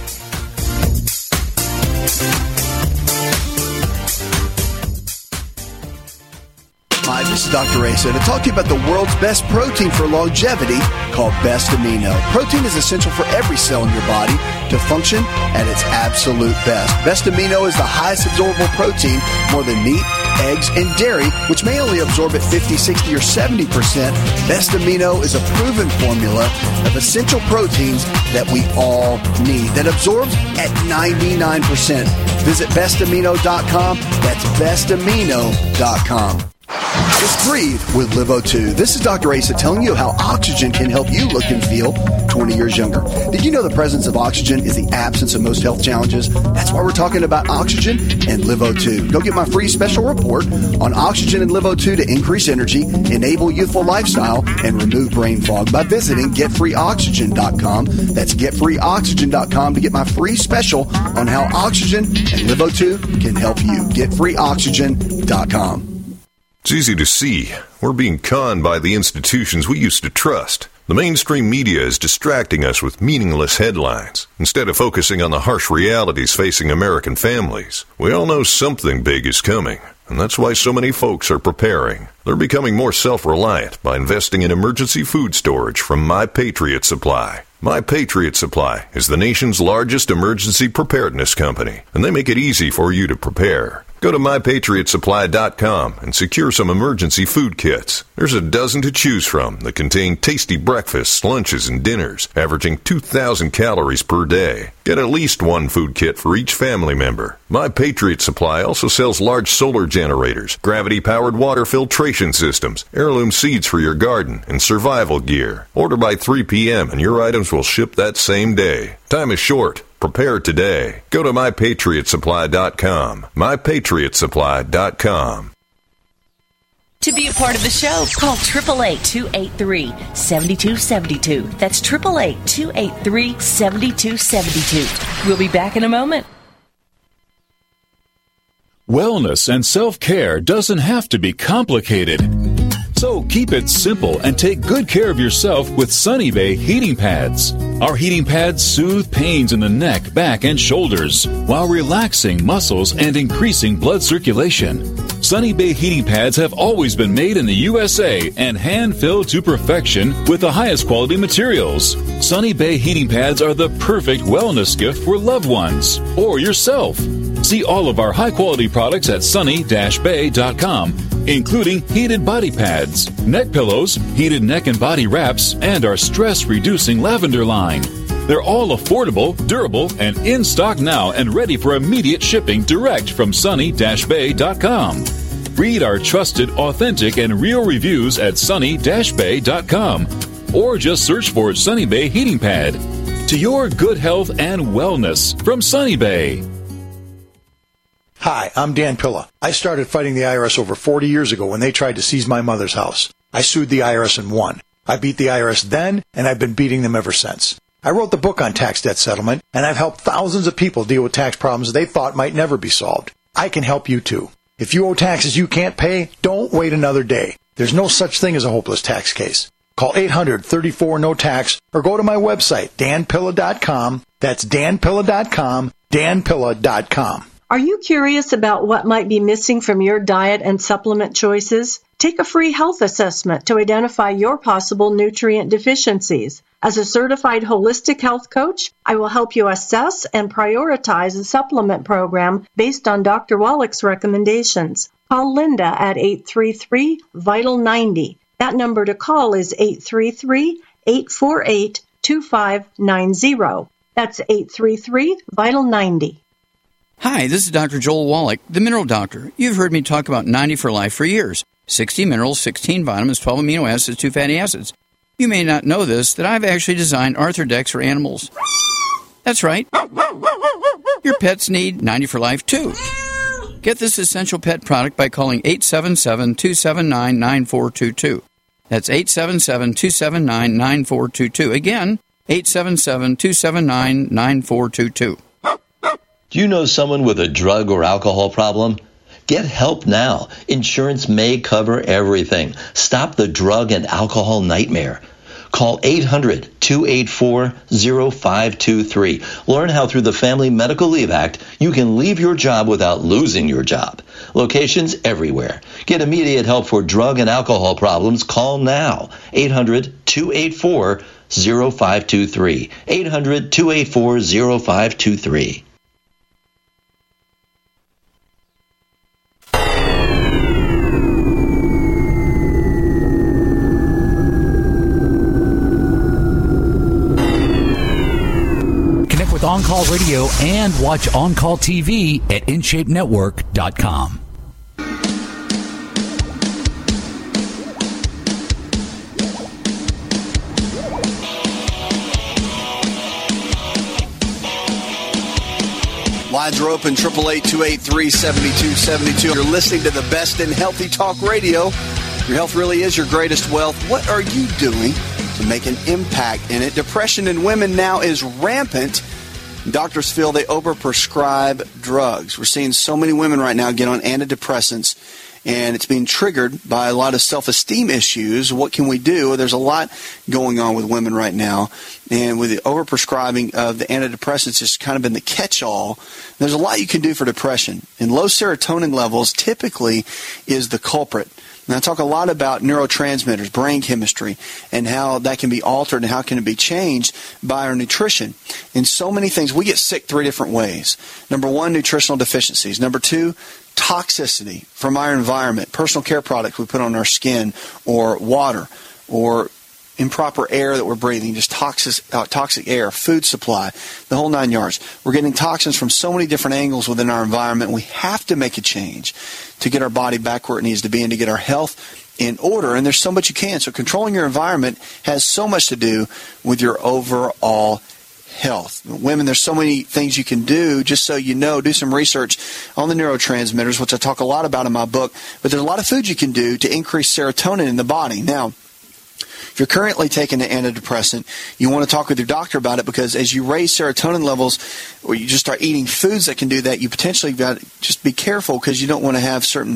Hi, this is Doctor Asa to talk to you about the world's best protein for longevity called Best Amino. Protein is essential for every cell in your body to function at its absolute best. Best Amino is the highest absorbable protein, more than meat, eggs, and dairy, which may only absorb at fifty, sixty, or seventy percent. Best Amino is a proven formula of essential proteins that we all need that absorbs at ninety-nine percent. Visit best amino dot com. That's best amino dot com. Just breathe with Live O two. This is Doctor Asa telling you how oxygen can help you look and feel twenty years younger. Did you know the presence of oxygen is the absence of most health challenges? That's why we're talking about oxygen and Live O two. Go get my free special report on oxygen and Live O two to increase energy, enable youthful lifestyle, and remove brain fog by visiting get free oxygen dot com. That's get free oxygen dot com to get my free special on how oxygen and Live O two can help you. get free oxygen dot com. It's easy to see. We're being conned by the institutions we used to trust. The mainstream media is distracting us with meaningless headlines instead of focusing on the harsh realities facing American families. We all know something big is coming, and that's why so many folks are preparing. They're becoming more self-reliant by investing in emergency food storage from My Patriot Supply. My Patriot Supply is the nation's largest emergency preparedness company, and they make it easy for you to prepare. Go to my patriot supply dot com and secure some emergency food kits. There's a dozen to choose from that contain tasty breakfasts, lunches, and dinners, averaging two thousand calories per day. Get at least one food kit for each family member. My Patriot Supply also sells large solar generators, gravity-powered water filtration systems, heirloom seeds for your garden, and survival gear. Order by three p.m. and your items will ship that same day. Time is short. Prepare today. Go to my patriot supply dot com. my patriot supply dot com. To be a part of the show, call eight eight eight, two eight three, seven two seven two. That's eight eight eight, two eight three, seven two seven two. We'll be back in a moment. Wellness and self-care doesn't have to be complicated. So keep it simple and take good care of yourself with Sunny Bay heating pads. Our heating pads soothe pains in the neck, back, and shoulders while relaxing muscles and increasing blood circulation. Sunny Bay heating pads have always been made in the U S A and hand-filled to perfection with the highest quality materials. Sunny Bay heating pads are the perfect wellness gift for loved ones or yourself. See all of our high-quality products at sunny dash bay dot com, including heated body pads, neck pillows, heated neck and body wraps, and our stress-reducing lavender line. They're all affordable, durable, and in stock now and ready for immediate shipping direct from sunny dash bay dot com. Read our trusted, authentic, and real reviews at sunny dash bay dot com or just search for Sunny Bay Heating Pad. To your good health and wellness from Sunny Bay. Hi, I'm Dan Pilla. I started fighting the I R S over forty years ago when they tried to seize my mother's house. I sued the I R S and won. I beat the I R S then, and I've been beating them ever since. I wrote the book on tax debt settlement, and I've helped thousands of people deal with tax problems they thought might never be solved. I can help you too. If you owe taxes you can't pay, don't wait another day. There's no such thing as a hopeless tax case. Call eight hundred, thirty-four, no tax or go to my website, dan pilla dot com. That's dan pilla dot com, dan pilla dot com. Are you curious about what might be missing from your diet and supplement choices? Take a free health assessment to identify your possible nutrient deficiencies. As a certified holistic health coach, I will help you assess and prioritize a supplement program based on Doctor Wallach's recommendations. Call Linda at eight three three, vital ninety. That number to call is eight three three, eight four eight, two five nine zero. That's eight three three, vital ninety. Hi, this is Doctor Joel Wallach, the Mineral Doctor. You've heard me talk about ninety for Life for years. sixty minerals, sixteen vitamins, twelve amino acids, two fatty acids. You may not know this, that I've actually designed Arthrodex for animals. That's right. Your pets need ninety for Life, too. Get this essential pet product by calling eight seven seven, two seven nine, nine four two two. That's eight seven seven, two seven nine, nine four two two. Again, eight seven seven, two seven nine, nine four two two. Do you know someone with a drug or alcohol problem? Get help now. Insurance may cover everything. Stop the drug and alcohol nightmare. Call eight hundred, two eight four, zero five two three. Learn how through the Family Medical Leave Act you can leave your job without losing your job. Locations everywhere. Get immediate help for drug and alcohol problems. Call now. eight hundred, two eight four, zero five two three. eight hundred, two eight four, zero five two three. With On Call Radio and watch On Call T V at in shape network dot com. Lines are open, eight eight eight, two eight three, seven two seven two. You're listening to the best in healthy talk radio. Your health really is your greatest wealth. What are you doing to make an impact in it? Depression in women now is rampant. Doctors feel they overprescribe drugs. We're seeing so many women right now get on antidepressants, and it's being triggered by a lot of self-esteem issues. What can we do? There's a lot going on with women right now, and with the overprescribing of the antidepressants, it's kind of been the catch-all. There's a lot you can do for depression, and low serotonin levels typically is the culprit. And I talk a lot about neurotransmitters, brain chemistry, and how that can be altered and how can it be changed by our nutrition. In so many things, we get sick three different ways. Number one, nutritional deficiencies. Number two, toxicity from our environment, personal care products we put on our skin, or water, or improper air that we're breathing, just toxic, uh, toxic air, food supply, the whole nine yards. We're getting toxins from so many different angles within our environment. We have to make a change to get our body back where it needs to be and to get our health in order. And there's so much you can. So controlling your environment has so much to do with your overall health. Women, there's so many things you can do. Just so you know, do some research on the neurotransmitters, which I talk a lot about in my book. But there's a lot of foods you can do to increase serotonin in the body. Now, if you're currently taking an antidepressant, you want to talk with your doctor about it, because as you raise serotonin levels, or you just start eating foods that can do that, you potentially got to just be careful, because you don't want to have certain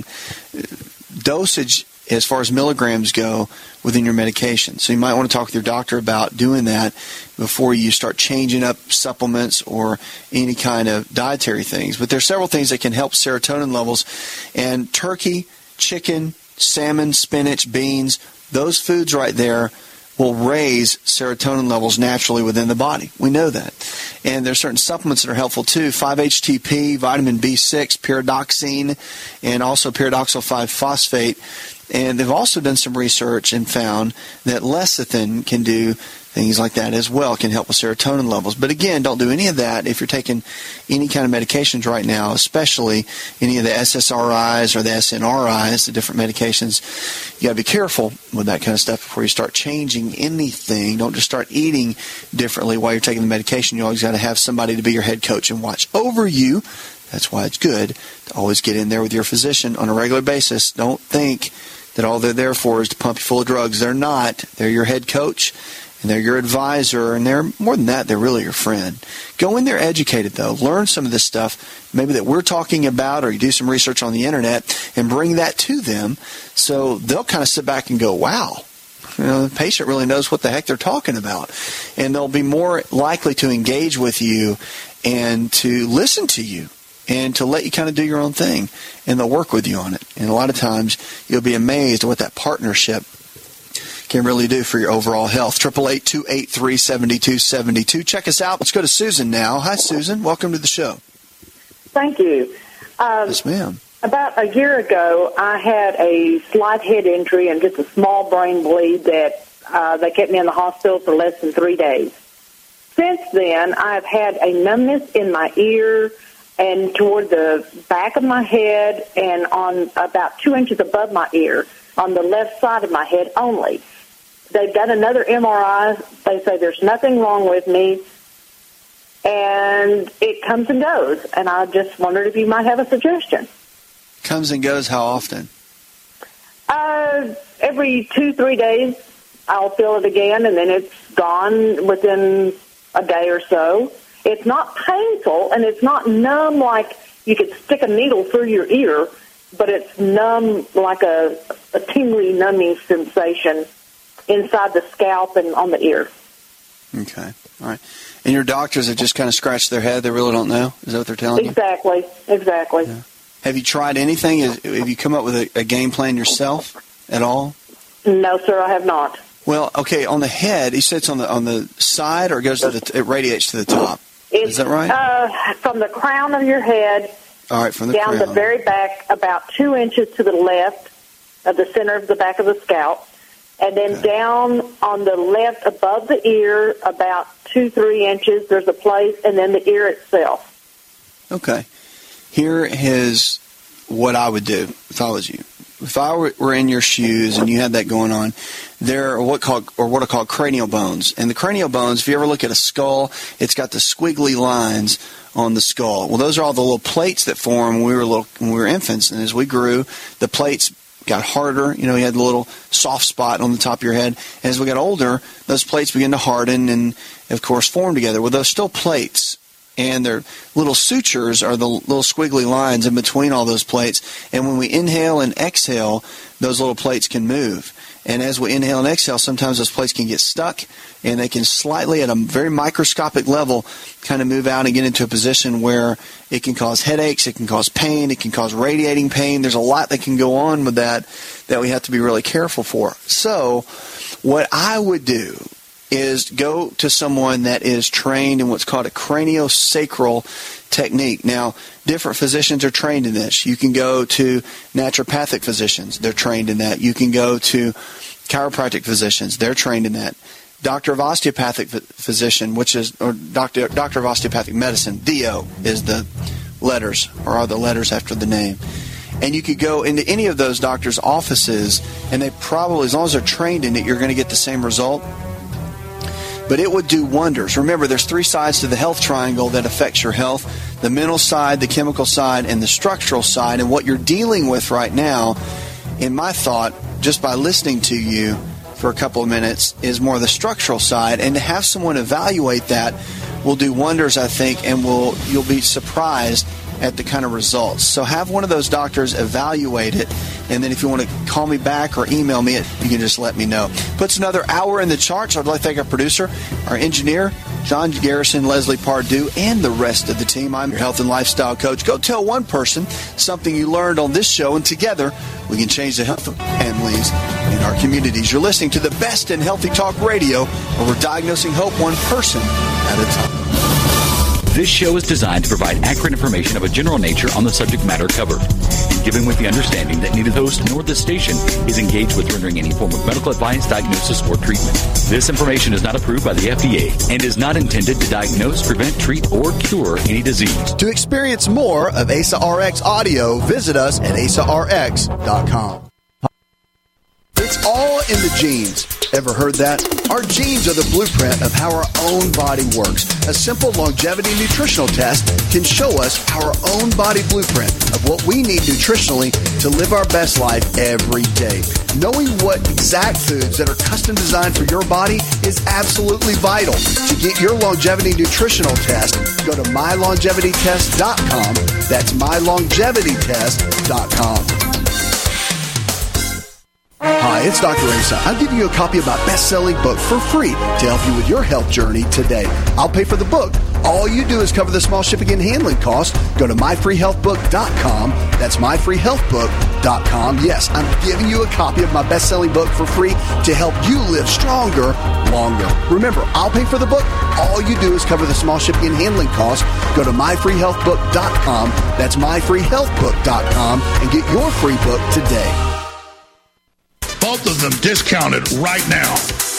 dosage as far as milligrams go within your medication. So you might want to talk with your doctor about doing that before you start changing up supplements or any kind of dietary things. But there's several things that can help serotonin levels, and turkey, chicken, salmon, spinach, beans, those foods right there will raise serotonin levels naturally within the body. We know that. And there's certain supplements that are helpful too. five H T P, vitamin B six, pyridoxine, and also pyridoxal five phosphate. And they've also done some research and found that lecithin can do things like that as well, can help with serotonin levels. But again, don't do any of that if you're taking any kind of medications right now, especially any of the S S R Is or the S N R Is, the different medications. You got to be careful with that kind of stuff before you start changing anything. Don't just start eating differently while you're taking the medication. You always got to have somebody to be your head coach and watch over you. That's why it's good to always get in there with your physician on a regular basis. Don't think that all they're there for is to pump you full of drugs. They're not. They're your head coach, and they're your advisor, and they're more than that, they're really your friend. Go in there educated, though. Learn some of this stuff maybe that we're talking about, or you do some research on the internet and bring that to them, so they'll kind of sit back and go, wow, you know, the patient really knows what the heck they're talking about. And they'll be more likely to engage with you and to listen to you and to let you kind of do your own thing, and they'll work with you on it. And a lot of times you'll be amazed at what that partnership can really do for your overall health. eight eight eight, two eight three, seven two seven two. Check us out. Let's go to Susan now. Hi, Susan. Welcome to the show. Thank you. Um, yes, ma'am. About a year ago, I had a slight head injury and just a small brain bleed that uh, they kept me in the hospital for less than three days. Since then, I've had a numbness in my ear and toward the back of my head and on about two inches above my ear on the left side of my head only. They've done another M R I. They say there's nothing wrong with me. and it comes and goes. And I just wondered if you might have a suggestion. Comes and goes how often? Uh, every two, three days, I'll feel it again, and then it's gone within a day or so. It's not painful, and it's not numb like you could stick a needle through your ear, but it's numb like a, a tingly, numbing sensation inside the scalp and on the ear. Okay, all right. And your doctors have just kind of scratched their head? They really don't know? Is that what they're telling you? Exactly, exactly. Yeah. Have you tried anything? Have you come up with a, a game plan yourself at all? No, sir, I have not. Well, okay, on the head, he sits on the on the side, or it goes to the, it radiates to the top. It's, Is that right? Uh, from the crown of your head all right, from the down crown. the very back, about two inches to the left of the center of the back of the scalp, and then okay. down on the left above the ear, about two, three inches, there's a place, and then the ear itself. Okay. Here is what I would do if I was you. If I were in your shoes and you had that going on, there are what called or what are called cranial bones. And the cranial bones, if you ever look at a skull, it's got the squiggly lines on the skull. Well, those are all the little plates that form when we were little, when we were infants. And as we grew, the plates got harder. You know, you had a little soft spot on the top of your head. And as we got older, those plates began to harden and, of course, form together. Well, those still plates. And their little sutures are the little squiggly lines in between all those plates. And when we inhale and exhale, those little plates can move. And as we inhale and exhale, sometimes those plates can get stuck, and they can slightly, at a very microscopic level, kind of move out and get into a position where it can cause headaches, it can cause pain, it can cause radiating pain. There's a lot that can go on with that that we have to be really careful for. So what I would do is go to someone that is trained in what's called a craniosacral technique. Now, different physicians are trained in this. You can go to naturopathic physicians. They're trained in that. You can go to chiropractic physicians. They're trained in that. Doctor of osteopathic physician, which is, or doctor, doctor of osteopathic medicine, D O is the letters, or are the letters after the name. And you could go into any of those doctors' offices, and they probably, as long as they're trained in it, you're going to get the same result. But it would do wonders. Remember, there's three sides to the health triangle that affects your health. The mental side, the chemical side, and the structural side. And what you're dealing with right now, in my thought, just by listening to you for a couple of minutes, is more the structural side. And to have someone evaluate that will do wonders, I think, and will you'll be surprised at the kind of results. So have one of those doctors evaluate it, and then if you want to call me back or email me, it, you can just let me know. Puts another hour in the charts. I'd like to thank our producer, our engineer, John Garrison, Leslie Pardue, and the rest of the team. I'm your health and lifestyle coach. Go tell one person something you learned on this show, and together we can change the health of families in our communities. You're listening to the best in healthy talk radio, where we're diagnosing hope one person at a time. This show is designed to provide accurate information of a general nature on the subject matter covered, and given with the understanding that neither the host nor the station is engaged with rendering any form of medical advice, diagnosis, or treatment. This information is not approved by the F D A and is not intended to diagnose, prevent, treat, or cure any disease. To experience more of A S A R X audio, visit us at A S A R X dot com. It's all in the genes. Ever heard that? Our genes are the blueprint of how our own body works. A simple longevity nutritional test can show us our own body blueprint of what we need nutritionally to live our best life every day. Knowing what exact foods that are custom designed for your body is absolutely vital. To get your longevity nutritional test, go to my longevity test dot com. That's my longevity test dot com. Hi, it's Doctor Asa. I'm giving you a copy of my best-selling book for free to help you with your health journey today. I'll pay for the book. All you do is cover the small shipping and handling costs. Go to my free health book dot com. That's my free health book dot com. Yes, I'm giving you a copy of my best-selling book for free to help you live stronger, longer. Remember, I'll pay for the book. All you do is cover the small shipping and handling costs. Go to my free health book dot com. That's my free health book dot com and get your free book today. Both of them discounted right now.